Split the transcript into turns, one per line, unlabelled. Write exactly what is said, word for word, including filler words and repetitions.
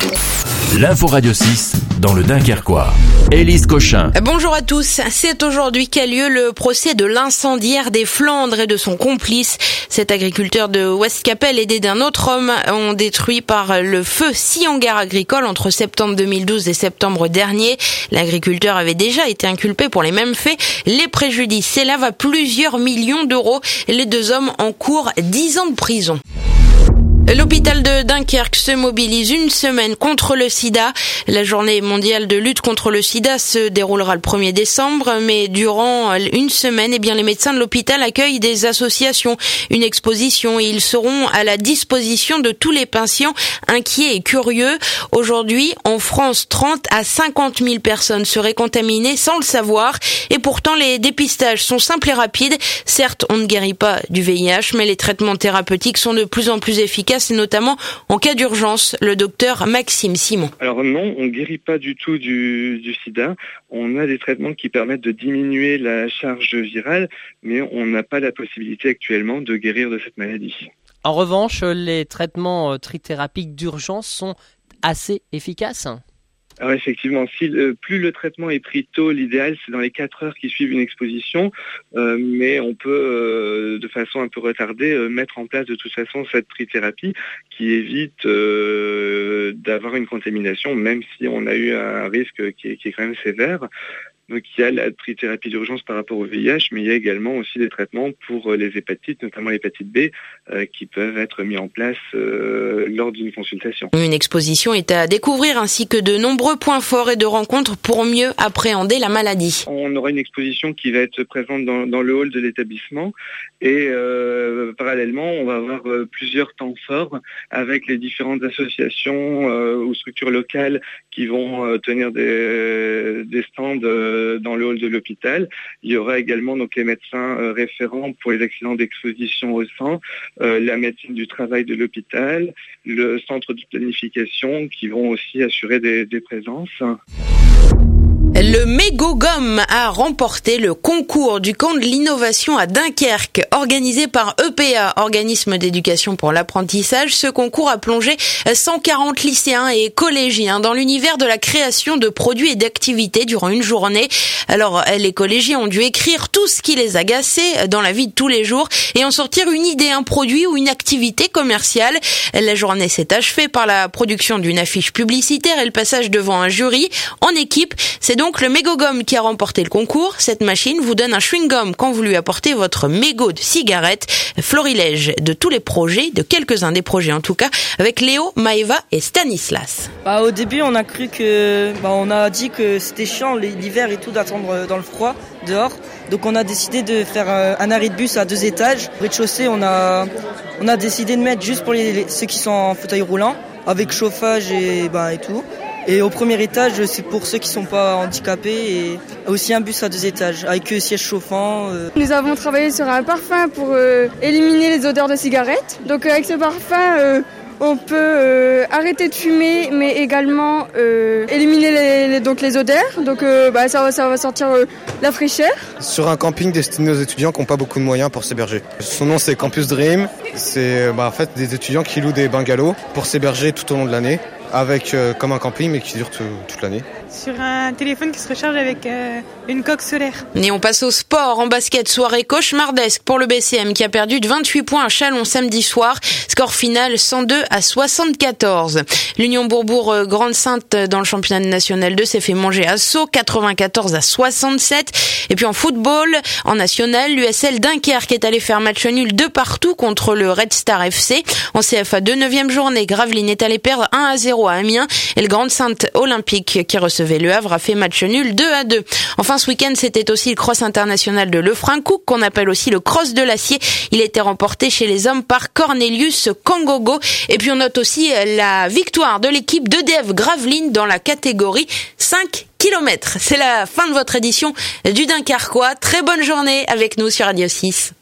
L'info Radio six dans le Dunkerquois. Élise Cochin.
Bonjour à tous. C'est aujourd'hui qu'a lieu le procès de l'incendiaire des Flandres et de son complice. Cet agriculteur de Westcapelle, aidé d'un autre homme, ont détruit par le feu six hangars agricoles entre septembre deux mille douze et septembre dernier. L'agriculteur avait déjà été inculpé pour les mêmes faits. Les préjudices s'élèvent à plusieurs millions d'euros. Les deux hommes encourent dix ans de prison. L'hôpital de Dunkerque se mobilise une semaine contre le sida. La journée mondiale de lutte contre le sida se déroulera le premier décembre, mais durant une semaine, eh bien, les médecins de l'hôpital accueillent des associations, une exposition, et ils seront à la disposition de tous les patients inquiets et curieux. Aujourd'hui, en France, trente à cinquante mille personnes seraient contaminées sans le savoir, et pourtant les dépistages sont simples et rapides. Certes, on ne guérit pas du V I H, mais les traitements thérapeutiques sont de plus en plus efficaces, et notamment en cas d'urgence. Le docteur Maxime Simon.
Alors non, on ne guérit pas du tout du, du sida. On a des traitements qui permettent de diminuer la charge virale, mais on n'a pas la possibilité actuellement de guérir de cette maladie.
En revanche, les traitements trithérapiques d'urgence sont assez efficaces.
Alors effectivement, si le, plus le traitement est pris tôt, l'idéal c'est dans les quatre heures qui suivent une exposition, euh, mais on peut euh, de façon un peu retardée euh, mettre en place de toute façon cette trithérapie qui évite euh, d'avoir une contamination, même si on a eu un risque qui est, qui est quand même sévère. Donc il y a la trithérapie d'urgence par rapport au V I H, mais il y a également aussi des traitements pour les hépatites, notamment l'hépatite B, euh, qui peuvent être mis en place euh, lors d'une consultation.
Une exposition est à découvrir ainsi que de nombreux points forts et de rencontres pour mieux appréhender la maladie.
On aura une exposition qui va être présente dans, dans le hall de l'établissement et euh, parallèlement on va avoir euh, plusieurs temps forts avec les différentes associations euh, ou structures locales qui vont euh, tenir des, des stands euh, dans le hall de l'hôpital. Il y aura également donc les médecins euh, référents pour les accidents d'exposition au sang, euh, la médecine du travail de l'hôpital, le centre de planification qui vont aussi assurer des, des présences.
Le Mégogum a remporté le concours du camp de l'innovation à Dunkerque, organisé par E P A, organisme d'éducation pour l'apprentissage. Ce concours a plongé cent quarante lycéens et collégiens dans l'univers de la création de produits et d'activités durant une journée. Alors, les collégiens ont dû écrire tout ce qui les agaçait dans la vie de tous les jours et en sortir une idée, un produit ou une activité commerciale. La journée s'est achevée par la production d'une affiche publicitaire et le passage devant un jury en équipe. C'est donc le Mégogum qui a remporté le concours. Cette machine vous donne un chewing-gum quand vous lui apportez votre mégot de cigarette. Florilège de tous les projets, de quelques-uns des projets en tout cas, avec Léo, Maëva et Stanislas.
Bah, au début, on a cru que, bah, on a dit que c'était chiant l'hiver et tout d'attendre dans le froid dehors. Donc on a décidé de faire un arrêt de bus à deux étages. Au rez-de-chaussée, on a, on a décidé de mettre juste pour les, les, ceux qui sont en fauteuil roulant, avec chauffage et, bah, et tout. Et au premier étage, c'est pour ceux qui sont pas handicapés et aussi un bus à deux étages avec siège chauffant. Euh.
Nous avons travaillé sur un parfum pour euh, éliminer les odeurs de cigarettes. Donc avec ce parfum, euh, on peut euh, arrêter de fumer, mais également euh, éliminer les, les, donc les odeurs. Donc euh, bah, ça, ça va sortir euh, la fraîcheur.
Sur un camping destiné aux étudiants qui n'ont pas beaucoup de moyens pour s'héberger. Son nom c'est Campus Dream. C'est bah, en fait des étudiants qui louent des bungalows pour s'héberger tout au long de l'année. Avec euh, comme un camping mais qui dure tout, toute l'année.
Sur un téléphone qui se recharge avec euh, une coque solaire.
Et on passe au sport. En basket, soirée cauchemardesque pour le B C M qui a perdu de vingt-huit points à Chalon samedi soir. Score final cent deux à soixante-quatorze. L'Union Bourbourg-Grande-Sainte dans le championnat national deux s'est fait manger à Sceaux, quatre-vingt-quatorze à soixante-sept. Et puis en football, en national, l'U S L Dunkerque est allé faire match nul de partout contre le Red Star F C. En C F A deux, neuvième journée, Gravelines est allé perdre un à zéro à Amiens et le Grande-Sainte Olympique qui recevait Le Havre a fait match nul deux à deux. Enfin ce week-end c'était aussi le cross international de Lefrancouc qu'on appelle aussi le cross de l'acier. Il a été remporté chez les hommes par Cornelius Kangogo. Et puis on note aussi la victoire de l'équipe d'E D F Gravelines dans la catégorie cinq kilomètres. C'est la fin de votre édition du Dunkerquois. Très bonne journée avec nous sur Radio six.